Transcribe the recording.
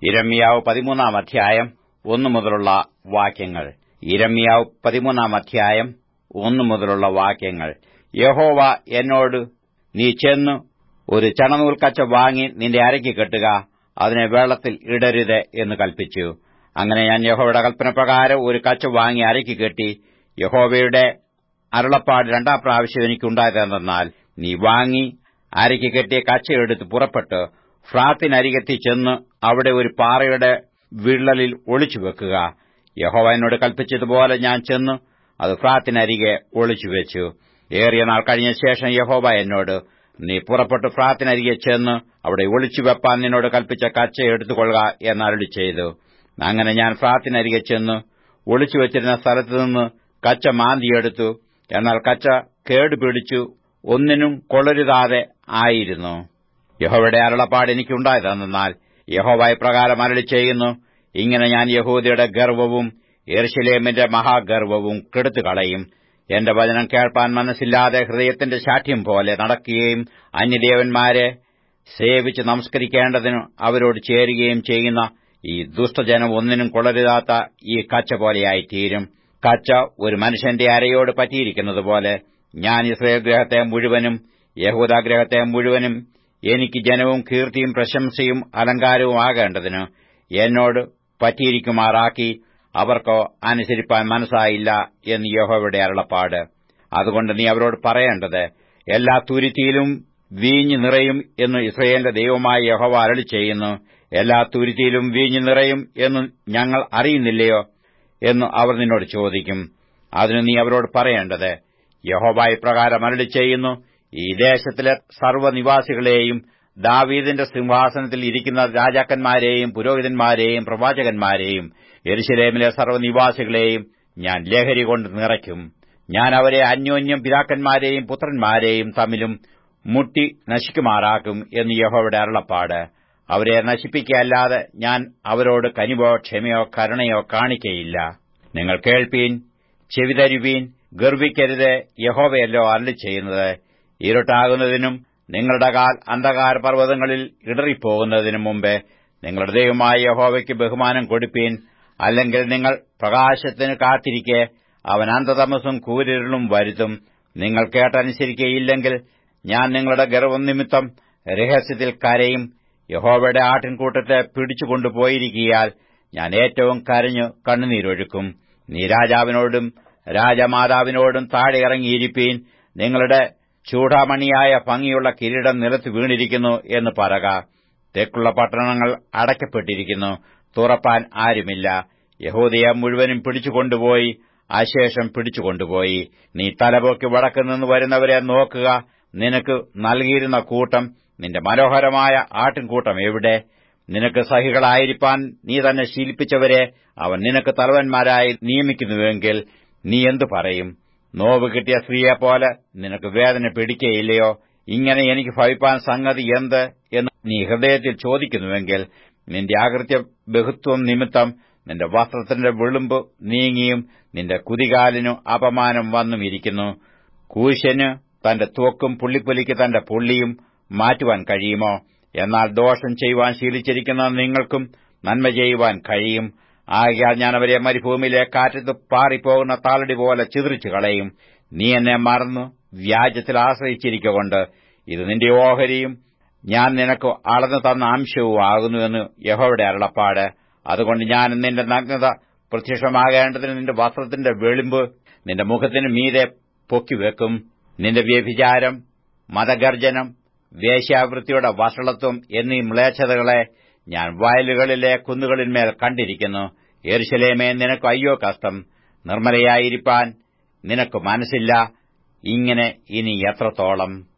യിരെമ്യാവ് 13 അധ്യായം 1 മുതലുള്ള വാക്യങ്ങൾ. യിരെമ്യാവ് 13 അധ്യായം 1 മുതലുള്ള വാക്യങ്ങൾ. യഹോവ എന്നോട്, നീ ചെന്ന് ഒരു ചണനൂൽക്കച്ച വാങ്ങി നിന്റെ അരയ്ക്ക് കെട്ടുക, അതിനെ വെള്ളത്തിൽ ഇടരുത് എന്ന് കൽപ്പിച്ചു. അങ്ങനെ ഞാൻ യഹോവയുടെ കൽപ്പനപ്രകാരം ഒരു കച്ച വാങ്ങി അരയ്ക്ക് കെട്ടി. യഹോവയുടെ അരുളപ്പാട് 2 പ്രാവശ്യം എനിക്കുണ്ടായതെന്നാൽ, നീ വാങ്ങി അരയ്ക്ക് കെട്ടിയ കച്ച എടുത്ത് പുറപ്പെട്ട് ഫ്രാത്തിനരികത്തിൽ ചെന്ന് അവിടെ ഒരു പാറയുടെ വിള്ളലിൽ ഒളിച്ചുവെക്കുക. യഹോവ എന്നോട് കൽപ്പിച്ചതുപോലെ ഞാൻ ചെന്ന് അത് ഫ്രാത്തിനരികെ ഒളിച്ചുവെച്ചു. ഏറിയ നാൾ കഴിഞ്ഞ ശേഷം യഹോവ എന്നോട്, നീ പുറപ്പെട്ട് ഫ്രാത്തിനരികെ ചെന്ന് അവിടെ ഒളിച്ചുവെപ്പാൻ നിന്നോട് കൽപ്പിച്ച കച്ച എടുത്തുകൊള്ളുക എന്നരുളി ചെയ്തു. അങ്ങനെ ഞാൻ ഫ്രാത്തിനരികെ ചെന്ന് ഒളിച്ചുവെച്ചിരുന്ന സ്ഥലത്തുനിന്ന് കച്ച മാന്തിയെടുത്തു. എന്നാൽ കച്ച കേടുപിടിച്ചു ഒന്നിനും കൊള്ളരുതാതെ ആയിരുന്നു. യഹോവയുടെ അരുളപ്പാട് എനിക്കുണ്ടായതെന്നാൽ, യഹോവ ഇപ്രകാരം അരുളി ചെയ്യുന്നു, ഇങ്ങനെ ഞാൻ യഹൂദയുടെ ഗർവ്വവും യെരൂശലേമിന്റെ മഹാഗർവ്വവും കെടുത്തുകളയും. എന്റെ വചനം കേൾപ്പാൻ മനസ്സില്ലാതെ ഹൃദയത്തിന്റെ ശാഠ്യം പോലെ നടക്കുകയും അന്യദേവന്മാരെ സേവിച്ച് നമസ്കരിക്കേണ്ടതിന് അവരോട് ചേരുകയും ചെയ്യുന്ന ഈ ദുഷ്ടജനം ഒന്നിനും കൊള്ളരുതാത്ത ഈ കച്ച പോലെയായിത്തീരും. കച്ച ഒരു മനുഷ്യന്റെ അരയോട് പറ്റിയിരിക്കുന്നതുപോലെ ഞാൻ യിസ്രായേൽ ഗൃഹത്തെ മുഴുവനും യഹൂദാഗൃഹത്തെ മുഴുവനും എനിക്ക് ജനവും കീർത്തിയും പ്രശംസയും അലങ്കാരവും ആകേണ്ടതിന് എന്നോട് പറ്റിയിരിക്കുമാറാക്കി അവർക്കോ അനുസരിപ്പാൻ മനസ്സായില്ല എന്ന് യഹോവയുടെ അരുളപ്പാട്. അതുകൊണ്ട് നീ അവരോട് പറയേണ്ടത്, എല്ലാ തുരുത്തിയിലും വീഞ്ഞ് നിറയും എന്ന് യിസ്രായേലിന്റെ ദൈവമായ യഹോവ അരുളി ചെയ്യുന്നു. എല്ലാ തുരുത്തിയിലും വീഞ്ഞ് നിറയും എന്ന് ഞങ്ങൾ അറിയുന്നില്ലയോ എന്ന് അവർ നിന്നോട് ചോദിക്കും. അതിന് നീ അവരോട് പറയേണ്ടത്, യഹോവ ഇപ്രകാരം അരുളി ചെയ്യുന്നു, ഈ ദേശത്തിലെ സർവ്വനിവാസികളെയും ദാവീദിന്റെ സിംഹാസനത്തിൽ ഇരിക്കുന്ന രാജാക്കന്മാരെയും പുരോഹിതന്മാരെയും പ്രവാചകന്മാരെയും യെരൂശലേമിലെ സർവ്വനിവാസികളെയും ഞാൻ ലഹരി കൊണ്ട് നിറയ്ക്കും. ഞാൻ അവരെ അന്യോന്യം പിതാക്കന്മാരെയും പുത്രന്മാരെയും തമ്മിലും മുട്ടി നശിക്കുമാറാക്കും എന്ന് യഹോവയുടെ അരുളപ്പാട്. അവരെ നശിപ്പിക്കയല്ലാതെ ഞാൻ അവരോട് കനിവോ ക്ഷമയോ കരുണയോ കാണിക്കയില്ല. നിങ്ങൾ കേൾപ്പീൻ, ചെവിതരുവീൻ, ഗർവിക്കരുത്, യഹോവയല്ലോ അരുളി ചെയ്യുന്നത്. ഇരുട്ടാകുന്നതിനും നിങ്ങളുടെ കാൽ അന്ധകാര പർവ്വതങ്ങളിൽ ഇടറിപ്പോകുന്നതിനും മുമ്പേ നിങ്ങളുടെ ദൈവമായ യഹോവയ്ക്ക് ബഹുമാനം കൊടുപ്പീൻ. അല്ലെങ്കിൽ നിങ്ങൾ പ്രകാശത്തിന് കാത്തിരിക്കെ അവൻ അന്ധതമസും കൂരിരുളും വരുത്തും. നിങ്ങൾ കേട്ടനുസരിക്കയില്ലെങ്കിൽ ഞാൻ നിങ്ങളുടെ ഗർവം നിമിത്തം രഹസ്യത്തിൽ കരയും. യഹോവയുടെ ആട്ടിൻകൂട്ടത്തെ പിടിച്ചുകൊണ്ടുപോയിരിക്കയാൽ ഞാൻ ഏറ്റവും കരഞ്ഞു കണ്ണുനീരൊഴുക്കും. നീ രാജാവിനോടും രാജമാതാവിനോടും താഴെ ഇറങ്ങിയിരിപ്പീൻ. നിങ്ങളുടെ ചൂടാമണിയായ ഭംഗിയുള്ള കിരീടം നിലത്ത് വീണിരിക്കുന്നു എന്ന് പറക. തെക്കുള്ള പട്ടണങ്ങൾ അടയ്ക്കപ്പെട്ടിരിക്കുന്നു, തുറപ്പാൻ ആരുമില്ല. യഹൂദയെ മുഴുവനും പിടിച്ചുകൊണ്ടുപോയി, അശേഷം പിടിച്ചുകൊണ്ടുപോയി. നീ തലപൊക്കി വടക്കുനിന്ന് വരുന്നവരെ നോക്കുക. നിനക്ക് നൽകിയിരുന്ന കൂട്ടം, നിന്റെ മനോഹരമായ ആട്ടിൻകൂട്ടം എവിടെ? നിനക്ക് സഹികളായിരിക്കാൻ നീ തന്നെ ശീലിപ്പിച്ചവരെ അവൻ നിനക്ക് തലവന്മാരായി നിയമിക്കുന്നുവെങ്കിൽ നീ എന്തു പറയും? നോവ് കിട്ടിയ സ്ത്രീയെപ്പോലെ നിനക്ക് വേദന പിടിക്കയില്ലയോ? ഇങ്ങനെ എനിക്ക് ഭവിപ്പാൻ സംഗതി എന്ത് എന്ന് നീ ഹൃദയത്തിൽ ചോദിക്കുന്നുവെങ്കിൽ, നിന്റെ അകൃത്യ ബഹുത്വം നിമിത്തം നിന്റെ വസ്ത്രത്തിന്റെ വിളുമ്പ് നീങ്ങിയും നിന്റെ കുതികാലിനു അപമാനം വന്നും ഇരിക്കുന്നു. കൂശന് തന്റെ ത്വക്കും പുള്ളിപ്പുലിക്ക് തന്റെ പുള്ളിയും മാറ്റുവാൻ കഴിയുമോ? എന്നാൽ ദോഷം ചെയ്യുവാൻ ശീലിച്ചിരിക്കുന്ന നിങ്ങൾക്കും നന്മ ചെയ്യുവാൻ കഴിയും. ആകയാൽ ഞാൻ അവരെ മരുഭൂമിയിലെ കാറ്റത്ത് പാറിപ്പോകുന്ന താളടി പോലെ ചിതറിച്ചു കളയും. നീ എന്നെ മറന്നു വ്യാജത്തിൽ ആശ്രയിച്ചിരിക്കൊണ്ട് ഇത് നിന്റെ ഓഹരിയും ഞാൻ നിനക്ക് അളന്നു തന്ന അംശവും ആകുന്നുവെന്ന് യഹോവയുടെ അരുളപ്പാട്. അതുകൊണ്ട് ഞാൻ നിന്റെ നഗ്നത പ്രത്യക്ഷമാകേണ്ടതിന് നിന്റെ വസ്ത്രത്തിന്റെ വെളിമ്പ് നിന്റെ മുഖത്തിന് മീതെ പൊക്കിവെക്കും. നിന്റെ വ്യഭിചാരം, മതഗർജനം, വേശ്യാവൃത്തിയുടെ വഷളത്വം എന്നീ മ്ലേച്ഛതകളെ ഞാൻ വയലുകളിലെ കുന്നുകളിന്മേൽ കണ്ടിരിക്കുന്നു. യെരൂശലേമേ, നിനക്ക് അയ്യോ കഷ്ടം! നിർമ്മലയായിരിക്കാൻ നിനക്ക് മനസ്സില്ല. ഇങ്ങനെ ഇനി എത്രത്തോളം?